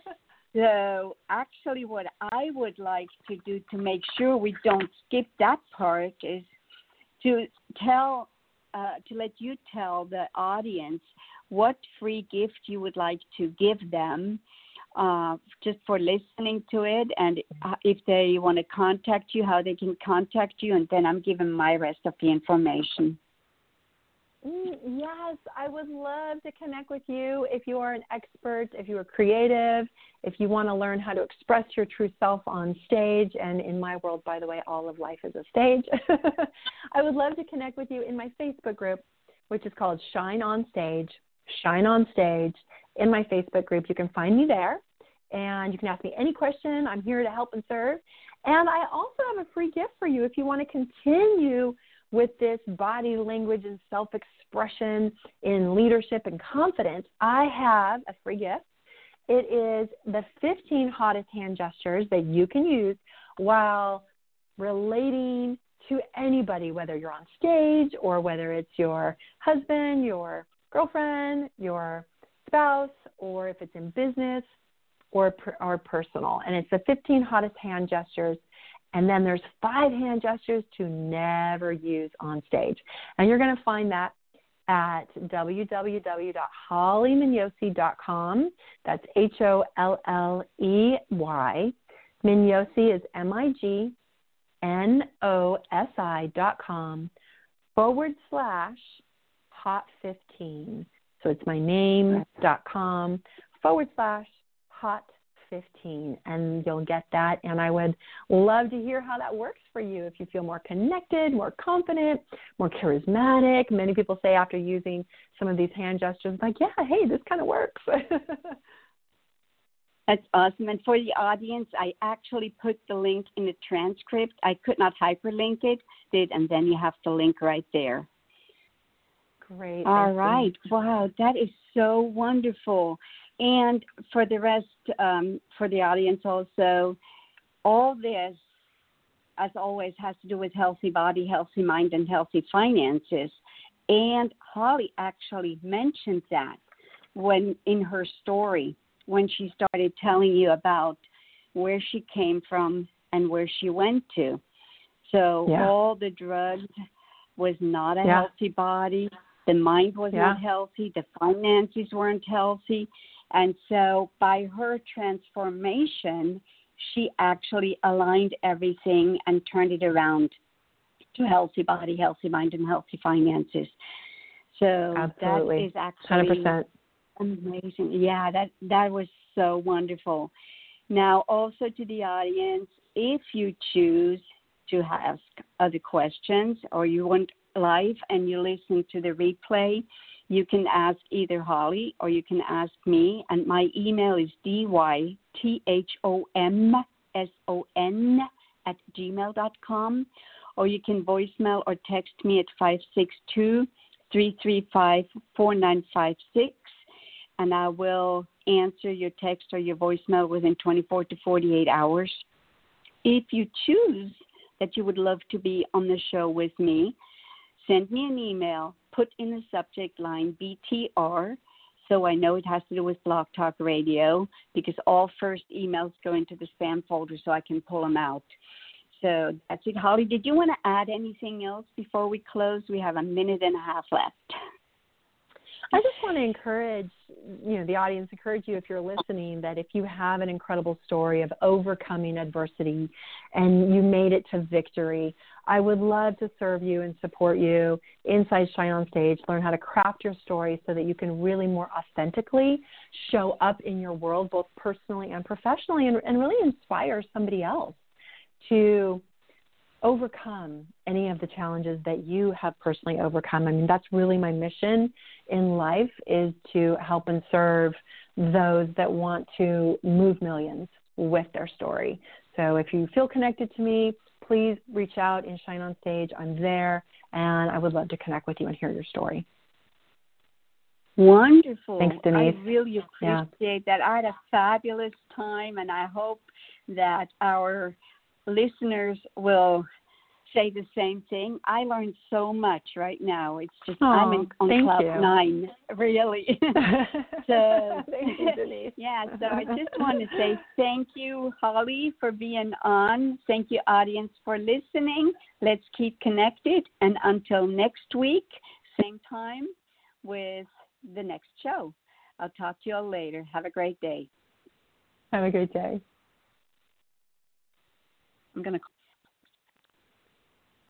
S2: So actually what I would like to do to make sure we don't skip that part is to tell, uh, to let you tell the audience what free gift you would like to give them uh, just for listening to it, and uh, if they want to contact you, how they can contact you, and then I'm giving my rest of the information.
S3: Mm, yes, I would love to connect with you if you are an expert, if you are creative, if you want to learn how to express your true self on stage. And in my world, by the way, all of life is a stage. I would love to connect with you in my Facebook group, which is called Shine on Stage. Shine on Stage. In my Facebook group, you can find me there, and you can ask me any question. I'm here to help and serve. And I also have a free gift for you if you want to continue with this body language and self-expression in leadership and confidence. I have a free gift. It is the fifteen hottest hand gestures that you can use while relating to anybody, whether you're on stage or whether it's your husband, your girlfriend, your spouse, or if it's in business or, or personal. And it's the fifteen hottest hand gestures. And then there's five hand gestures to never use on stage. And you're going to find that at w w w dot holly minyosi dot com. That's H O L L E Y. Minyosi is M I G N O S I dot com forward slash hot fifteen. So it's my name dot com forward slash hot fifteen, and you'll get that. And I would love to hear how that works for you. If you feel more connected, more confident, more charismatic. Many people say after using some of these hand gestures, like, yeah, hey, this kind of works.
S2: That's awesome. And for the audience, I actually put the link in the transcript. I could not hyperlink it, did, and then you have the link right there.
S3: Great.
S2: All right. Wow, that is so wonderful. And for the rest, um, for the audience also, all this, as always, has to do with healthy body, healthy mind, and healthy finances. And Holly actually mentioned that when in her story, when she started telling you about where she came from and where she went to. So
S3: yeah.
S2: all the drugs was not a
S3: yeah.
S2: healthy body. The mind was
S3: yeah.
S2: not healthy. The finances weren't healthy. And so by her transformation, she actually aligned everything and turned it around to healthy body, healthy mind, and healthy finances. So
S3: Absolutely.
S2: that is actually
S3: one hundred percent.
S2: amazing. Yeah, that, that was so wonderful. Now, also to the audience, if you choose to ask other questions or you want live and you listen to the replay, you can ask either Holly or you can ask me. And my email is d y t h o m s o n at gmail dot com. Or you can voicemail or text me at five six two, three three five, four nine five six. And I will answer your text or your voicemail within twenty-four to forty-eight hours. If you choose that you would love to be on the show with me, send me an email, put in the subject line B T R, so I know it has to do with Blog Talk Radio, because all first emails go into the spam folder so I can pull them out. So that's it. Holly, did you want to add anything else before we close? We have a minute and a half left.
S3: I just want to encourage, you know, the audience, encourage you if you're listening, that if you have an incredible story of overcoming adversity and you made it to victory, I would love to serve you and support you inside Shine on Stage, learn how to craft your story so that you can really more authentically show up in your world, both personally and professionally, and, and really inspire somebody else to overcome any of the challenges that you have personally overcome. I mean, that's really my mission in life, is to help and serve those that want to move millions with their story. So if you feel connected to me, please reach out and Shine on Stage. I'm there, and I would love to connect with you and hear your story.
S2: Wonderful.
S3: Thanks, Denise.
S2: I really appreciate yeah. that. I had a fabulous time, and I hope that our listeners will say the same thing. I learned so much right now. It's just
S3: oh,
S2: I'm in, on
S3: thank
S2: cloud
S3: you.
S2: nine, really. so
S3: thank you, Denise.
S2: yeah, so I just want to say thank you, Holly, for being on. Thank you, audience, for listening. Let's keep connected, and until next week, same time with the next show. I'll talk to you all later. Have a great day.
S3: Have a great day.
S2: I'm going to